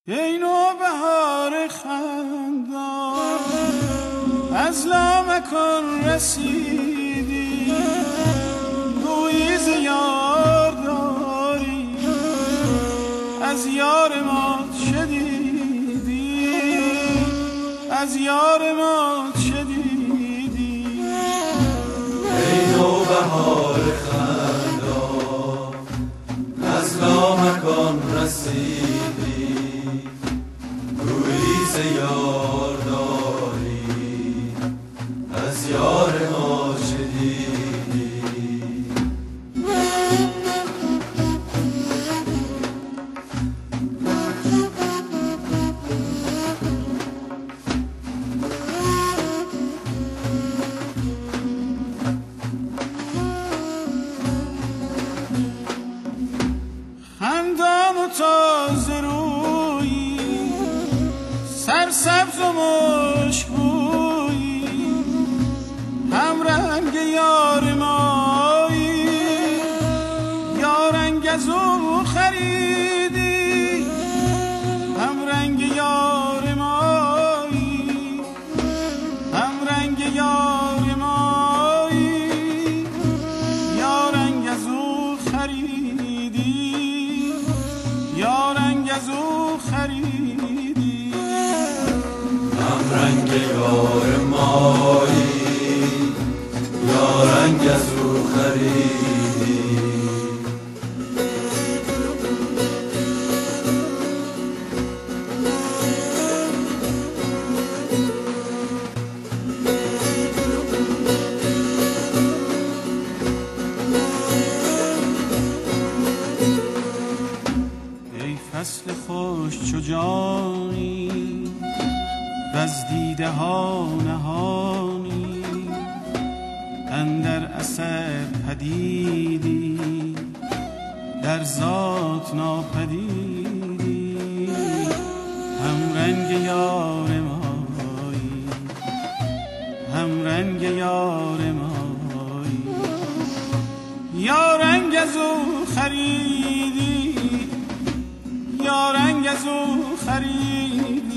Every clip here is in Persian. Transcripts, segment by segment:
ای نوبهار خندان از لامکان رسیدی، گویی ز یار داری از یار ما چه دیدی، از یار ما چه دیدی. ای نوبهار خندان از لامکان رسیدی، گویی ز یار داری از یار ما چه دیدی. خندان و تازه رویی، سرسبز و مشکویی، هم رنگ یار مایی، یا رنگ از او خریدی، هم رنگ یار مایی، هم رنگ یار مایی، یا رنگ از او خریدی، یا رنگ از او خریدی. هم رنگ یار مایی، یا رنگ از او خریدی. ای فصل خوش چو جانی وز دیده ها نهانی، اندر اثر پدیدی در ذات ناپدیدی، هم رنگ یار مایی، هم رنگ یار مایی، یا رنگ از او خریدی، یا رنگ از او خریدی.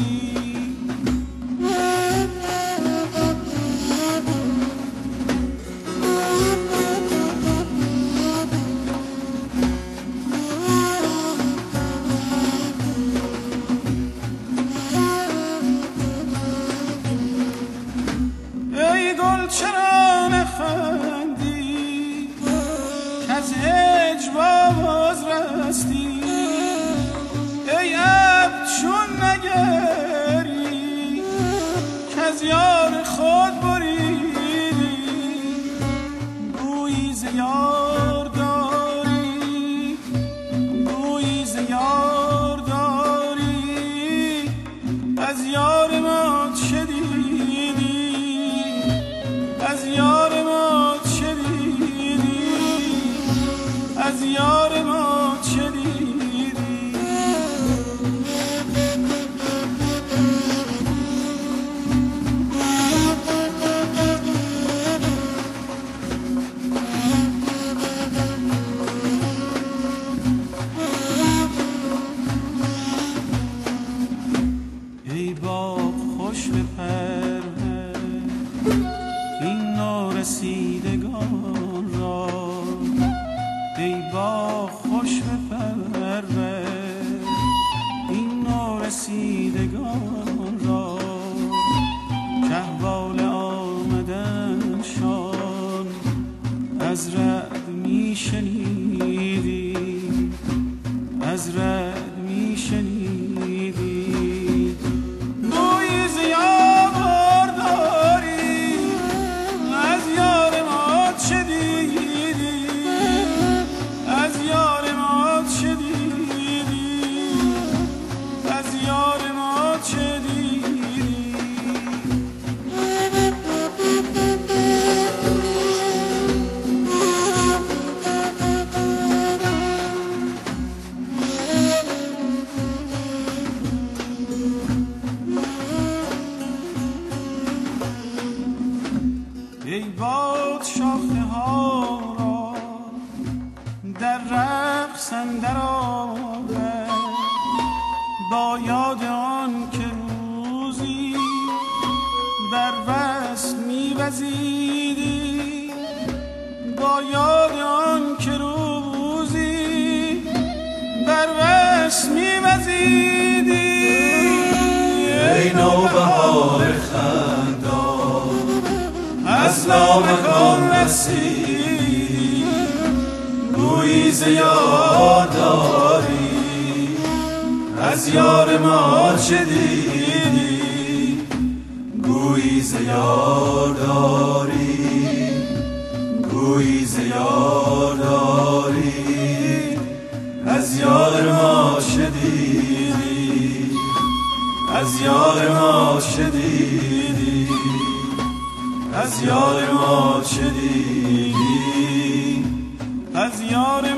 ای گل چرا نخندی کز هجر باز رستی، ای عبد چون نگری کز یار خود بریدی، گویی ز یار داری، گویی ز یار داری از یار ما چه دیدی، از یار ما چه دیدی، از یار ما چه دیدی. ای باغ خوش به پرور این نورسیدگان را، ای باغ خوش به پرور این نورسیدگان را، که احوال آمدنشان از رعد می شنیدی، از رعد می شنیدی. گویی ز یار داری از یار ما چه دیدی، از یار ما چه دیدی، از یار ما چه دیدی. با یاد آن که روزی در وصل می‌وزیدی، با یاد آن که روزی در وصل می‌وزیدی. ای نوبهار خندان از لامکان رسیدی، گویی ز یار داری از یار ما چه دیدی، گویی ز یار داری، گویی ز یار داری از یار ما چه دیدی، از یار ما چه دیدی، از یار ما چه دیدی، از یار